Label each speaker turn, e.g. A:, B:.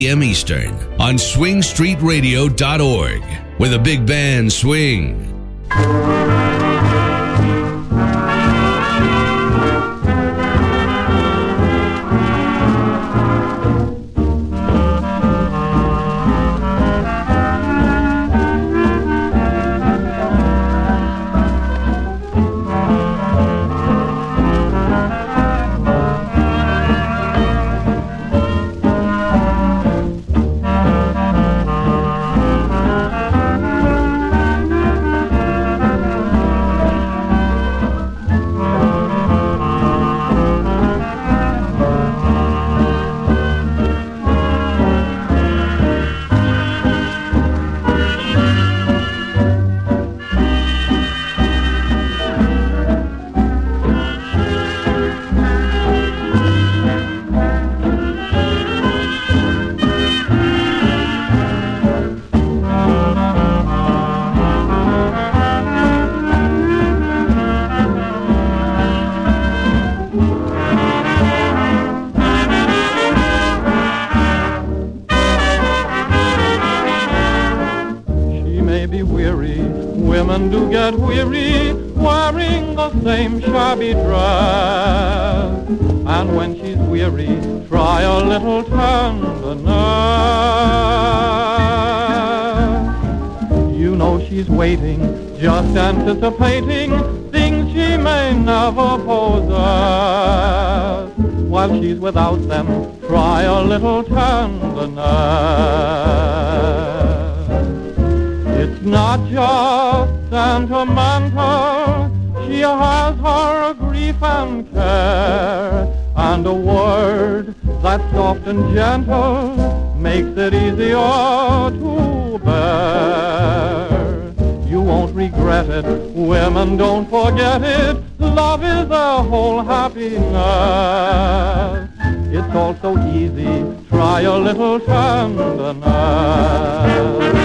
A: p.m. Eastern on swingstreetradio.org, where the big band swing.
B: Weary wearing the same shabby dress, and when she's weary, try a little tenderness. You know she's waiting, just anticipating things she may never possess. While she's without them, try a little tenderness. It's not just sentimental, she has her grief and care, and a word that's soft and gentle makes it easier to bear. You won't regret it, women don't forget it, love is their whole happiness. It's all so easy, try a little tenderness.